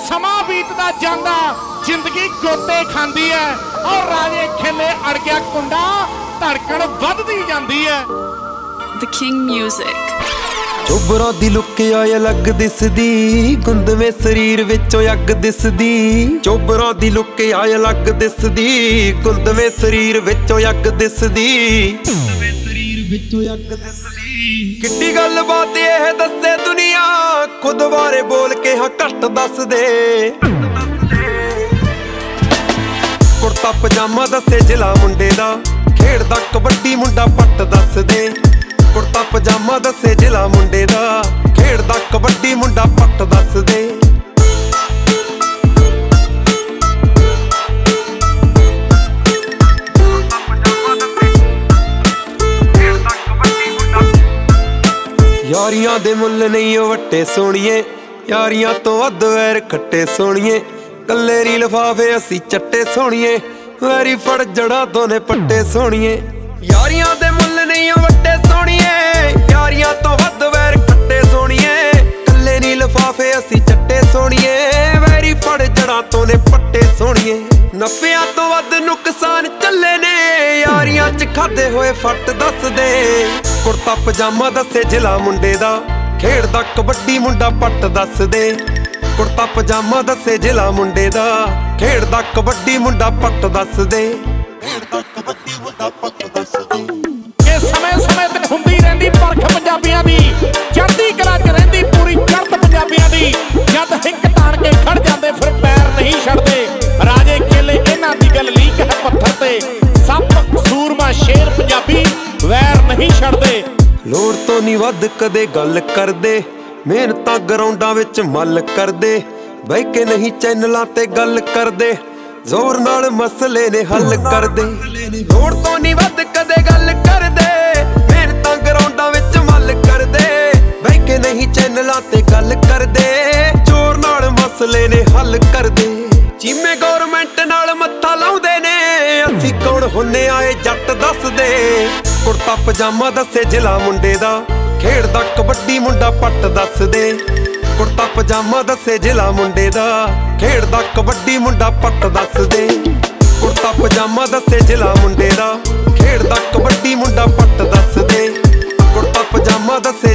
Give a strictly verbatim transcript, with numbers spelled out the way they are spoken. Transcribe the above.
समा बीतदा जांदा जिंदगी गोते खांदी है और राजे खेले अड़ गया कुंडा धड़कन वधदी जांदी है। The King Music। ਚੋਬਰਾਂ ਦੀ ਲੁੱਕ ਆਏ ਅਲੱਗ ਦਿਸਦੀ ਗੁੰਦਵੇਂ ਸਰੀਰ ਵਿੱਚੋਂ ਅੱਗ ਦਿਸਦੀ ਚੋਬਰਾਂ ਦੀ ਲੁੱਕ ਆਏ ਅਲੱਗ ਦਿਸਦੀ ਗੁੰਦਵੇਂ ਸਰੀਰ ਵਿੱਚੋਂ ਅੱਗ ਦਿਸਦੀ ਗੁੰਦਵੇਂ ਸਰੀਰ ਵਿੱਚੋਂ ਅੱਗ ਦਿਸਦੀ ਕਿੱਡੀ ਗੱਲ ਬਾਤ ਇਹ ਦੱਸੇ ਦੁਨੀਆ ਖੁਦ ਬਾਰੇ ਬੋਲ ਕੇ ਹਾਂ ਘੱਟ ਦੱਸ ਦੇ ਕੁੜਤਾ ਪਜਾਮਾ ਦੱਸੇ ਜ਼ਿਲ੍ਹਾ ਮੁੰਡੇ ਦਾ ਖੇਡਦਾ ਕਬੱਡੀ ਮੁੰਡਾ ਪੱਟ ਦੱਸ ਦੇ ਕੁੜਤਾ ਪਜਾਮਾ ਦੱਸੇ ਜ਼ਿਲ੍ਹਾ ਮੁੰਡੇ ਦਾ ਖੇਡਦਾ ਕਬੱਡੀ ਮੁੰਡਾ ਪੱਟ ਦੱਸ ਦੇ ਯਾਰੀਆਂ ਦੇ ਮੁੱਲ ਨਹੀਂ ਉਹ ਵੱਟੇ ਸੋਣੀਏ ਯਾਰੀਆਂ ਤੋਂ ਵੱਧ ਵੈਰ ਖੱਟੇ ਸੋਣੀਏ ਕੱਲੇ ਰੀ ਲਿਫਾਫੇ ਅਸੀਂ ਚੱਟੇ ਸੋਣੀਏ ਵੈਰੀ ਫੜ ਜੜਾ ਦੋਨੇ ਪੱਟੇ ਸੋਣੀਏ ਯਾਰੀਆਂ ਦੇ ਮੁੱਲ ਨਹੀਂ ਉਹ ਵੱਟੇ ਸੋਣੀਏ ਯਾਰੀਆਂ ਤੋਂ ਵੱਧ ਵੈਰ ਖੱਟੇ ਸੋਣੀਏ ਕੱਲੇ ਨੀ ਲਿਫਾਫੇ ਅਸੀਂ ਚੱਟੇ ਸੋਣੀਏ ਵੈਰੀ ਫੜ ਜੜਾਂ ਤੋਂ ਨੇ ਪੱਟੇ ਸੋਣੀਏ ਨਫਿਆਂ ਤੋਂ ਵੱਧ ਨੁਕਸਾਨ ਚੱਲੇ ਨੇ ਯਾਰੀਆਂ ਚ ਖਾਦੇ ਹੋਏ ਫੱਟ ਦੱਸਦੇ ਕੁੜਤਾ ਪਜਾਮਾ ਦੱਸੇ ਜ਼ਿਲ੍ਹਾ ਮੁੰਡੇ ਦਾ ਖੇਡਦਾ ਕਬੱਡੀ ਮੁੰਡਾ ਪੱਟ ਦੱਸਦੇ ਕੁੜਤਾ ਪਜਾਮਾ ਦੱਸੇ ਜ਼ਿਲ੍ਹਾ ਮੁੰਡੇ ਦਾ ਖੇਡਦਾ ਕਬੱਡੀ ਮੁੰਡਾ ਪੱਟ ਦੱਸਦੇ ਖੇਡਦਾ ਕਬੱਡੀ ਮੁੰਡਾ ਪੱਟ ਦੱਸਦੇ ਇਹ ਸਮੇਂ ਸਮੇਂ ਤੇ ਹੁੰਦੀ ਰਹਿੰਦੀ ਪਰਖ ਪੰਜਾਬੀਆਂ ਦੀ ਚੜ੍ਹਦੀ ਕਲਾ 'ਚ ਰਹਿੰਦੀ ਪੂਰੀ ਚੜ੍ਹਤ ਪੰਜਾਬੀਆਂ ਦੀ ਜਦ ਹਿੱਕ ਤਾਣ ਕੇ ਖੜ ਜਾਂਦੇ ਫਿਰ ਪੈਰ ਨਹੀਂ ਛੱਡਦੇ ਰਾਜੇ ਕੇਲੇ ਇਹਨਾਂ ਦੀ ਗੱਲ ਲੀਕ ਹੈ ਪੱਥਰ ਤੇ ਸੱਪ ਸੂਰਮਾ ਸ਼ੇਰ ਪੰਜਾਬੀ ਵੈਰ ਨਹੀਂ ਛੱਡਦੇ ਲੋੜ ਤੋਂ ਨਹੀਂ ਵੱਧ ਕਦੇ ਗੱਲ ਕਰਦੇ ਮਿਹਨਤਾਂ ਗਰਾਊਂਡਾਂ ਵਿੱਚ ਮੱਲ ਕਰਦੇ ਬਹਿ ਕੇ ਨਹੀਂ ਚੈਨਲਾਂ ਤੇ ਗੱਲ ਕਰਦੇ ਜ਼ੋਰ ਨਾਲ ਮਸਲੇ ਨੇ ਹੱਲ ਕਰਦੇ ਲੋੜ ਤੋਂ ਨਹੀਂ ਵੱਧ ਕਦੇ ਗੱਲ ਕਰਦੇ ਮਿਹਨਤਾਂ ਗਰਾਊਂਡਾਂ ਵਿੱਚ ਮੱਲ ਕਰਦੇ ਬਹਿ ਕੇ ਨਹੀਂ ਚੈਨਲਾਂ ਤੇ ਗੱਲ ਕਰਦੇ ਜ਼ੋਰ ਨਾਲ ਮਸਲੇ ਨੇ ਹੱਲ ਕਰਦੇ ਚੀਮੇ ਗੌਰਮੈਂਟ ਨਾਲ ਮੱਥਾ ਲਾਉਂਦੇ ਨੇ ਅਸੀਂ ਕੌਣ ਹੁੰਨੇ ਆਏ ਜੱਟ ਦੱਸਦੇ ਕੁੜਤਾ ਪਜਾਮਾ ਦੱਸੇ ਜ਼ਿਲ੍ਹਾ ਮੁੰਡੇ ਦਾ ਖੇਡਦਾ ਕਬੱਡੀ ਮੁੰਡਾ ਪੱਟ ਦੱਸਦੇ ਕੁੜਤਾ ਪਜਾਮਾ ਦੱਸੇ ਜ਼ਿਲ੍ਹਾ ਮੁੰਡੇ ਦਾ ਖੇਡਦਾ ਕਬੱਡੀ ਮੁੰਡਾ ਪੱਟ ਦੱਸਦੇ ਕੁੜਤਾ ਪਜਾਮਾ ਦੱਸੇ ਜ਼ਿਲ੍ਹਾ ਮੁੰਡੇ ਦਾ ਖੇਡਦਾ ਕਬੱਡੀ ਮੁੰਡਾ ਪੱਟ ਦੱਸਦੇ ਕੁੜਤਾ ਪਜਾਮਾ ਦੱਸੇ